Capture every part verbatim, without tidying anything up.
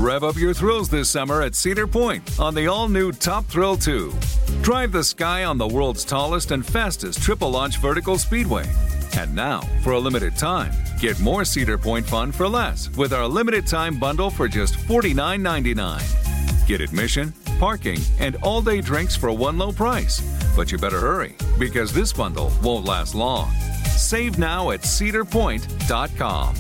Rev up your thrills this summer at Cedar Point on the all-new Top Thrill two. Drive the sky on the world's tallest and fastest triple-launch vertical speedway. And now, for a limited time, get more Cedar Point fun for less with our limited-time bundle for just forty-nine ninety-nine. Get admission, parking, and all-day drinks for one low price. But you better hurry, because this bundle won't last long. Save now at cedar point dot com.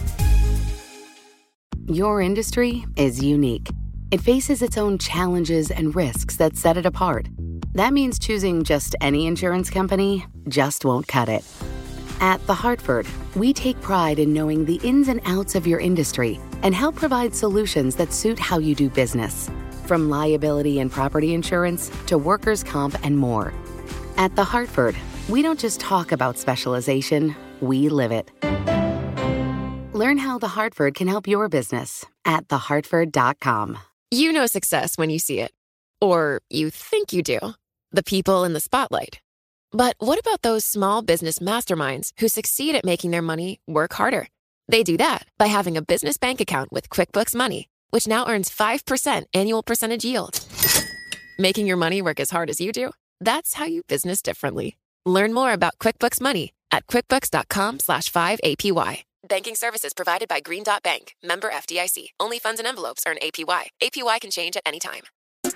Your industry is unique. It faces its own challenges and risks that set it apart. That means choosing just any insurance company just won't cut it. At The Hartford, we take pride in knowing the ins and outs of your industry and help provide solutions that suit how you do business. From liability and property insurance to workers' comp and more. At The Hartford, we don't just talk about specialization, we live it. Learn how The Hartford can help your business at the hartford dot com. You know success when you see it. Or you think you do. The people in the spotlight. But what about those small business masterminds who succeed at making their money work harder? They do that by having a business bank account with QuickBooks Money, which now earns five percent annual percentage yield. Making your money work as hard as you do? That's how you business differently. Learn more about QuickBooks Money at quickbooks.com slash 5APY. Banking services provided by Green Dot Bank. Member F D I C. Only funds and envelopes earn A P Y. A P Y can change at any time.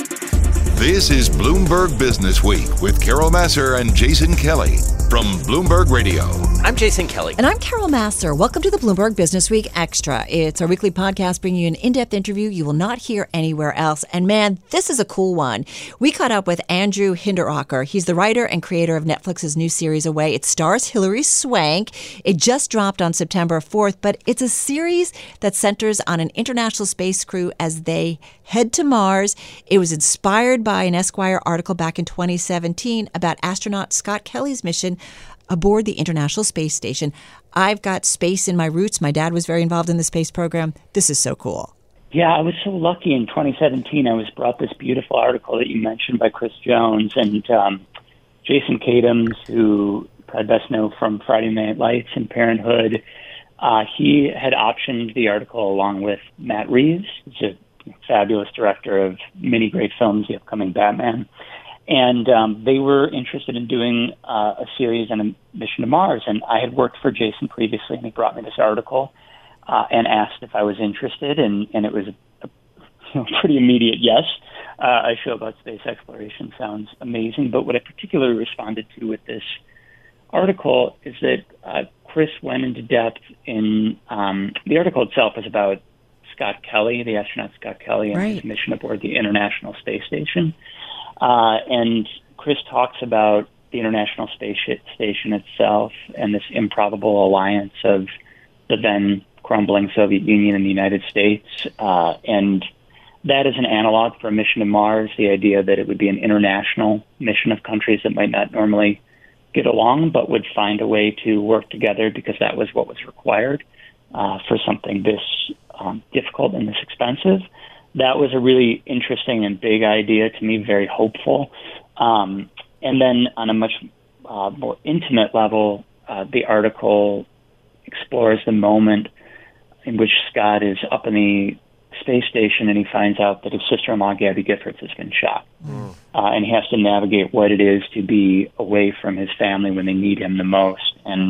This is Bloomberg Business Week with Carol Massar and Jason Kelly from Bloomberg Radio. I'm Jason Kelly. And I'm Carol Massar. Welcome to the Bloomberg Business Week Extra. It's our weekly podcast bringing you an in-depth interview you will not hear anywhere else. And man, this is a cool one. We caught up with Andrew Hinderaker. He's the writer and creator of Netflix's new series Away. It stars Hilary Swank. It just dropped on September fourth, but it's a series that centers on an international space crew as they head to Mars. It was inspired by an Esquire article back in twenty seventeen about astronaut Scott Kelly's mission aboard the International Space Station. I've got space in my roots. My dad was very involved in the space program. This is so cool. Yeah, I was so lucky in twenty seventeen. I was brought this beautiful article that you mentioned by Chris Jones and um, Jason Katims, who you probably best know from Friday Night Lights and Parenthood. Uh, he had optioned the article along with Matt Reeves, who's a fabulous director of many great films, the upcoming Batman. And um, they were interested in doing uh, a series on a mission to Mars. And I had worked for Jason previously, and he brought me this article uh, and asked if I was interested. And, and it was a, a you know, pretty immediate yes. Uh, a show about space exploration sounds amazing. But what I particularly responded to with this article is that uh, Chris went into depth in um, the article itself is about Scott Kelly, the astronaut Scott Kelly, and right. his mission aboard the International Space Station. Uh, and Chris talks about the International Space Station itself and this improbable alliance of the then crumbling Soviet Union and the United States. Uh, and that is an analog for a mission to Mars, the idea that it would be an international mission of countries that might not normally get along, but would find a way to work together because that was what was required uh, for something this um, difficult and this expensive. That was a really interesting and big idea to me, very hopeful. Um, and then on a much uh, more intimate level, uh, the article explores the moment in which Scott is up in the space station and he finds out that his sister-in-law, Gabby Giffords, has been shot. Mm. Uh, and he has to navigate what it is to be away from his family when they need him the most. And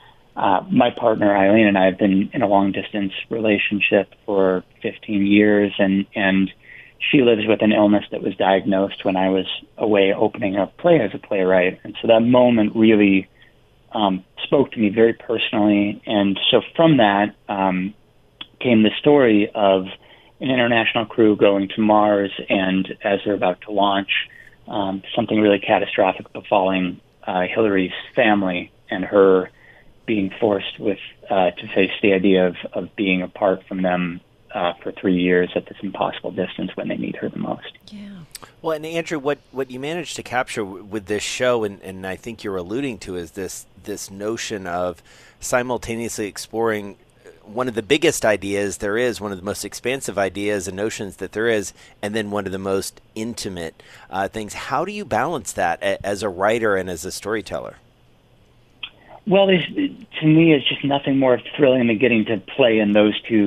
uh, my partner, Eileen, and I have been in a long-distance relationship for fifteen years, and, and she lives with an illness that was diagnosed when I was away opening a play as a playwright. And so that moment really um, spoke to me very personally. And so from that um, came the story of an international crew going to Mars, and as they're about to launch, um, something really catastrophic befalling uh, Hilary's family and her being forced with uh, to face the idea of, of being apart from them uh, for three years at this impossible distance when they need her the most. Yeah. Well, and Andrew, what, what you managed to capture with this show, and, and I think you're alluding to, is this this notion of simultaneously exploring one of the biggest ideas there is, one of the most expansive ideas and notions that there is, and then one of the most intimate uh, things. How do you balance that a, as a writer and as a storyteller? Well, there's, to me, it's just nothing more thrilling than getting to play in those two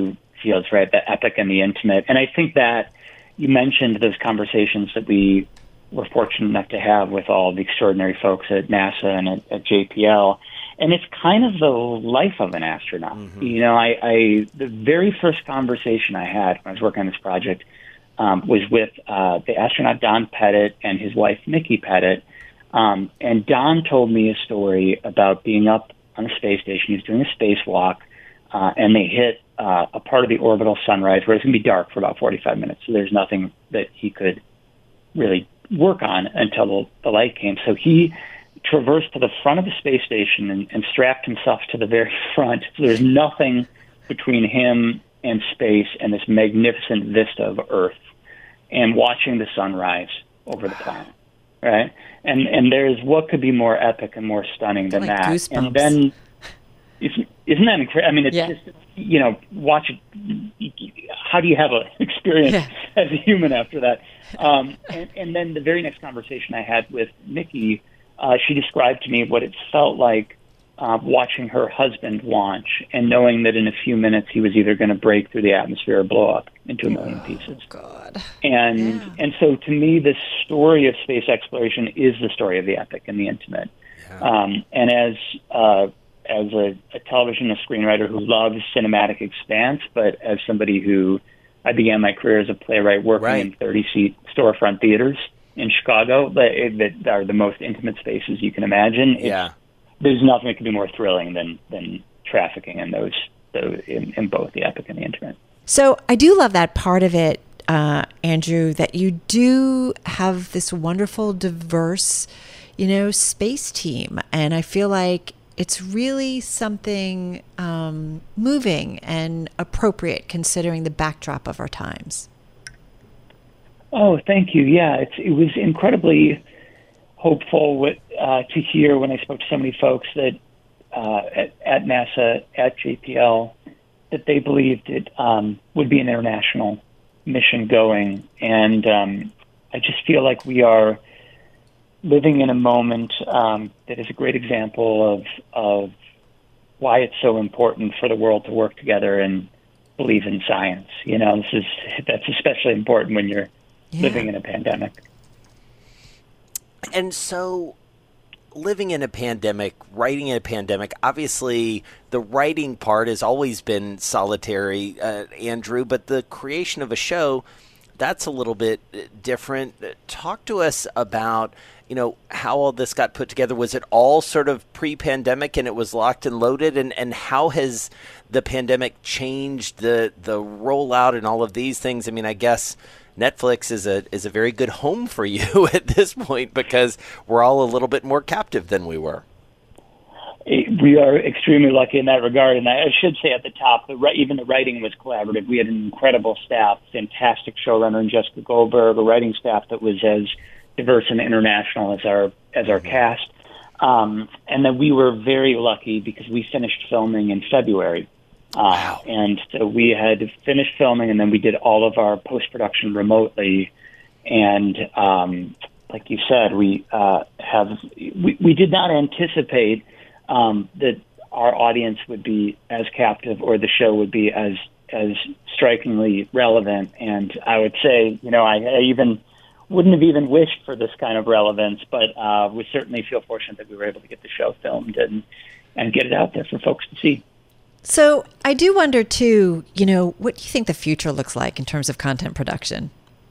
feels, right? The epic and the intimate. And I think that you mentioned those conversations that we were fortunate enough to have with all the extraordinary folks at NASA and at, at J P L. And it's kind of the life of an astronaut. Mm-hmm. You know, I, I the very first conversation I had when I was working on this project um, was with uh, the astronaut Don Pettit and his wife Nikki Pettit. Um, and Don told me a story about being up on the space station. He was doing a spacewalk, uh, and they hit uh, a part of the orbital sunrise where it's going to be dark for about forty-five minutes. So there's nothing that he could really work on until the, the light came. So he traversed to the front of the space station and, and strapped himself to the very front. So there's nothing between him and space and this magnificent vista of Earth and watching the sunrise over the planet, right? And and there's what could be more epic and more stunning than like that. Goosebumps. And then, isn't, isn't that incredible? I mean, it's yeah. just, you know, watch it. How do you have an experience yeah. as a human after that? Um, and, and then the very next conversation I had with Nikki, uh, she described to me what it felt like uh, watching her husband launch and knowing that in a few minutes he was either going to break through the atmosphere or blow up into a million oh, pieces. God. And yeah. and so to me, this story of space exploration is the story of the epic and the intimate. Yeah. Um, and as uh, as a, a television a screenwriter who loves cinematic expanse, but as somebody who I began my career as a playwright working right. in thirty-seat storefront theaters in Chicago that, that are the most intimate spaces you can imagine. Yeah. There's nothing that could be more thrilling than, than trafficking in those, those in, in both the epic and the intimate. So I do love that part of it, uh, Andrew, that you do have this wonderful, diverse, you know, space team. And I feel like it's really something um, moving and appropriate considering the backdrop of our times. Oh, thank you. Yeah, it's, it was incredibly hopeful with, uh, to hear when I spoke to so many folks that uh, at, at NASA, at J P L, that they believed it um, would be an international mission going. And um, I just feel like we are living in a moment um, that is a great example of of why it's so important for the world to work together and believe in science. You know, this is that's especially important when you're yeah. living in a pandemic. And so, living in a pandemic, writing in a pandemic, obviously the writing part has always been solitary, uh, Andrew, but the creation of a show, that's a little bit different. Talk to us about, you know, how all this got put together. Was it all sort of pre-pandemic and it was locked and loaded? And, and how has the pandemic changed the the rollout and all of these things? I mean, I guess Netflix is a is a very good home for you at this point because we're all a little bit more captive than we were. We are extremely lucky in that regard. And I should say at the top, the, even the writing was collaborative. We had an incredible staff, fantastic showrunner and Jessica Goldberg, a writing staff that was as diverse and international as our as our cast. Um, and then we were very lucky because we finished filming in February. Uh, wow. And so we had finished filming, and then we did all of our post-production remotely. And um, like you said, we uh, have we, we did not anticipate um, that our audience would be as captive or the show would be as as strikingly relevant. And I would say, you know, I, I even wouldn't have even wished for this kind of relevance, but uh, we certainly feel fortunate that we were able to get the show filmed and, and get it out there for folks to see. So I do wonder, too, you know, what do you think the future looks like in terms of content production?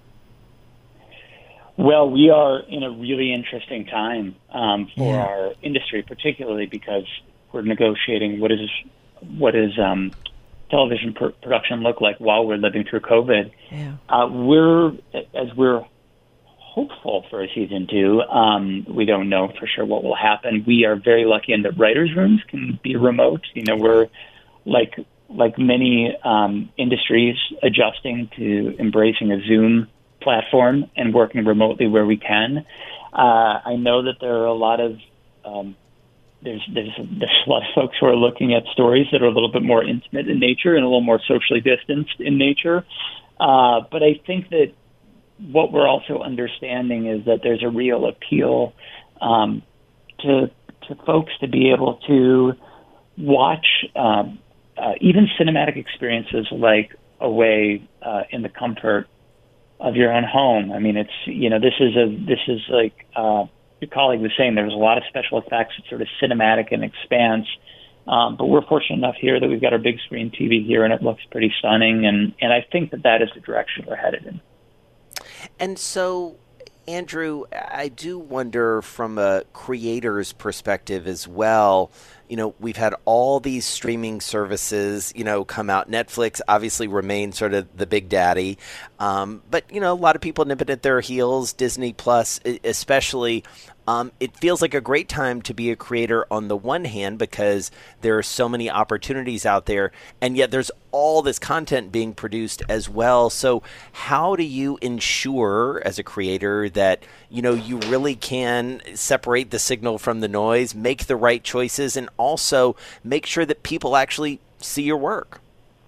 Well, we are in a really interesting time um, for yeah. our industry, particularly because we're negotiating what is what is um, television pr- production look like while we're living through COVID. Yeah. Uh, we're as we're hopeful for a season two. Um, we don't know for sure what will happen. We are very lucky in that writers' rooms can be remote. You know, we're like like many um, industries adjusting to embracing a Zoom platform and working remotely where we can. Uh, I know that there are a lot of um, there's, there's there's a lot of folks who are looking at stories that are a little bit more intimate in nature and a little more socially distanced in nature. Uh, but I think that what we're also understanding is that there's a real appeal um, to to folks to be able to watch um, uh, even cinematic experiences like away uh, in the comfort of your own home. I mean, it's, you know, this is a, this is like, uh, your colleague was saying, there's a lot of special effects. It's sort of cinematic and expanse. Um, but we're fortunate enough here that we've got our big screen T V here, and it looks pretty stunning. And, and I think that that is the direction we're headed in. And so, Andrew, I do wonder from a creator's perspective as well. You know, we've had all these streaming services, you know, come out. Netflix obviously remains sort of the big daddy. Um, but, you know, a lot of people nipping at their heels, Disney Plus especially. Um, it feels like a great time to be a creator on the one hand because there are so many opportunities out there, and yet there's all this content being produced as well. So how do you ensure as a creator that, you know, you really can separate the signal from the noise, make the right choices, and also make sure that people actually see your work?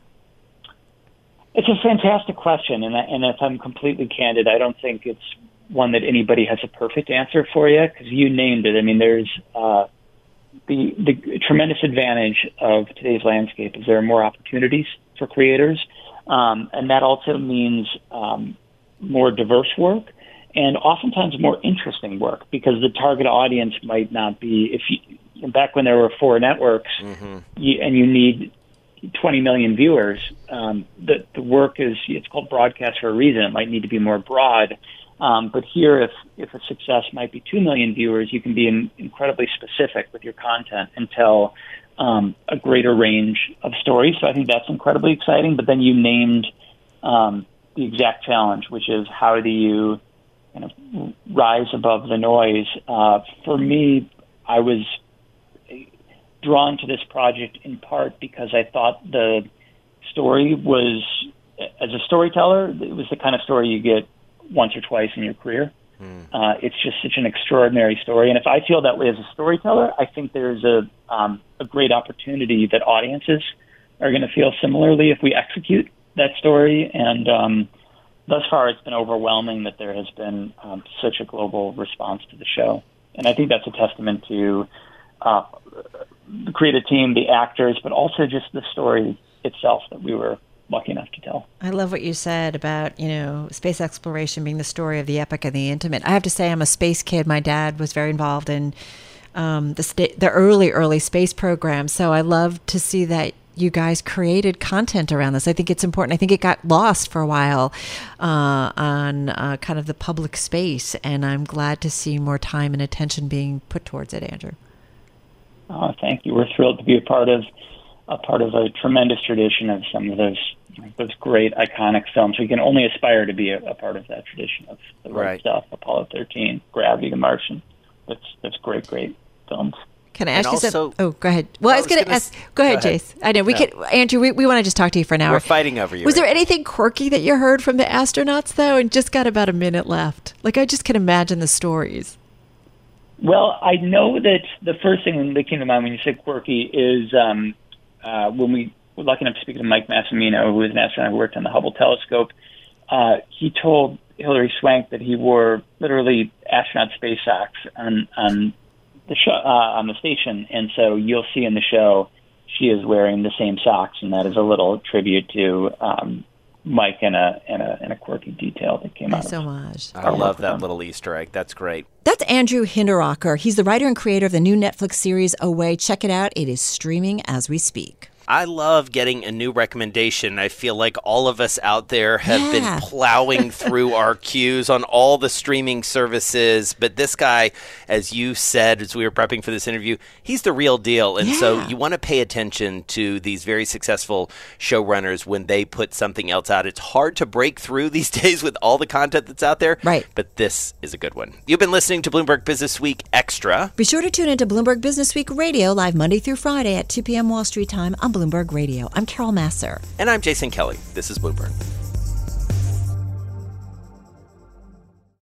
It's a fantastic question, and, I, and if I'm completely candid, I don't think it's one that anybody has a perfect answer for you, because you named it. I mean, there's uh, the the tremendous advantage of today's landscape is there are more opportunities for creators, um, and that also means um, more diverse work and oftentimes more interesting work, because the target audience might not be, if you, back when there were four networks, mm-hmm. you, and you need twenty million viewers, um, the, the work is, it's called broadcast for a reason. It might need to be more broad. Um, but here, if, if a success might be two million viewers, you can be in, incredibly specific with your content and tell um, a greater range of stories. So I think that's incredibly exciting. But then you named um, the exact challenge, which is how do you kind of rise above the noise? Uh, for me, I was drawn to this project in part because I thought the story was, as a storyteller, it was the kind of story you get once or twice in your career. Mm. Uh, it's just such an extraordinary story. And if I feel that way as a storyteller, I think there's a, um, a great opportunity that audiences are going to feel similarly if we execute that story. And um, thus far, it's been overwhelming that there has been um, such a global response to the show. And I think that's a testament to uh, the creative team, the actors, but also just the story itself that we were lucky enough to tell. I love what you said about, you know, space exploration being the story of the epic and the intimate. I have to say I'm a space kid. My dad was very involved in um, the sta- the early, early space program. So I love to see that you guys created content around this. I think it's important. I think it got lost for a while uh, on uh, kind of the public space, and I'm glad to see more time and attention being put towards it, Andrew. Oh, thank you. We're thrilled to be a part of a part of a tremendous tradition of some of those those great iconic films. We can only aspire to be a, a part of that tradition of the right, right stuff, Apollo thirteen, Gravity, The Martian. That's that's great, great films. Can I ask and you also, something? Oh, go ahead. Well, I was, was going to ask. Go ahead, go ahead. Jace. I know we no. could. Andrew, we, we want to just talk to you for an hour. We're fighting over you. Was right? there anything quirky that you heard from the astronauts, though? And just got about a minute left. Like, I just can imagine the stories. Well, I know that the first thing that came to mind when you said quirky is um, uh, when we were lucky enough to speak to Mike Massimino, who was an astronaut who worked on the Hubble telescope. Uh, he told Hilary Swank that he wore literally astronaut space socks on on the show, uh, on the station, and so you'll see in the show she is wearing the same socks, and that is a little tribute to um, Mike and a and a and a quirky detail that came out. Thanks so much. I love that little Easter egg. That's great. That's Andrew Hinderocker. He's the writer and creator of the new Netflix series Away. Check it out. It is streaming as we speak. I love getting a new recommendation. I feel like all of us out there have yeah. been plowing through our queues on all the streaming services. But this guy, as you said, as we were prepping for this interview, he's the real deal. And yeah. so you want to pay attention to these very successful showrunners when they put something else out. It's hard to break through these days with all the content that's out there. Right. But this is a good one. You've been listening to Bloomberg Business Week Extra. Be sure to tune into Bloomberg Business Week Radio live Monday through Friday at two p.m. Wall Street time on Bloomberg Radio. I'm Carol Massar. And I'm Jason Kelly. This is Bloomberg.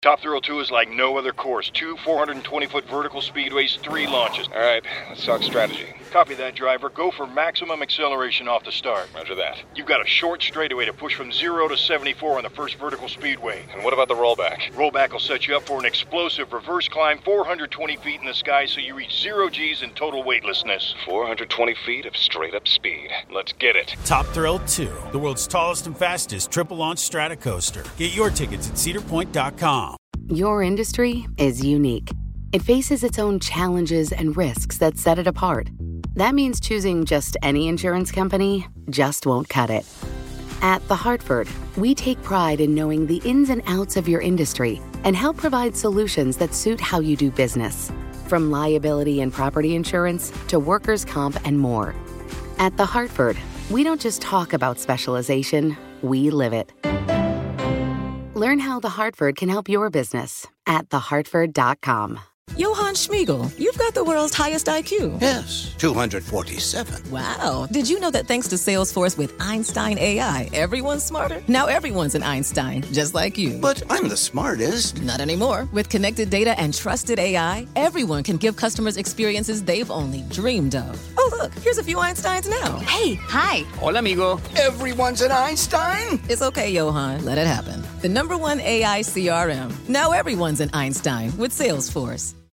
Top Thrill two is like no other course. Two four hundred twenty foot vertical speedways, three launches. All right, let's talk strategy. Copy that, driver. Go for maximum acceleration off the start. Roger that. You've got a short straightaway to push from zero to seventy-four on the first vertical speedway. And what about the rollback? Rollback will set you up for an explosive reverse climb four hundred twenty feet in the sky so you reach zero G's in total weightlessness. four hundred twenty feet of straight-up speed. Let's get it. Top Thrill two, the world's tallest and fastest triple-launch stratocoaster. Get your tickets at cedar point dot com. Your industry is unique. It faces its own challenges and risks that set it apart. That means choosing just any insurance company just won't cut it. At The Hartford, we take pride in knowing the ins and outs of your industry and help provide solutions that suit how you do business. From liability and property insurance to workers' comp and more. At The Hartford, we don't just talk about specialization, we live it. Learn how The Hartford can help your business at the hartford dot com. Johann Schmiegel, you've got the world's highest I Q. Yes, two hundred forty-seven. Wow. Did you know that thanks to Salesforce with Einstein A I, everyone's smarter? Now everyone's an Einstein, just like you. But I'm the smartest. Not anymore. With connected data and trusted A I, everyone can give customers experiences they've only dreamed of. Oh, look, here's a few Einsteins now. Hey, hi. Hola, amigo. Everyone's an Einstein? It's okay, Johann. Let it happen. The number one A I C R M. Now everyone's an Einstein with Salesforce.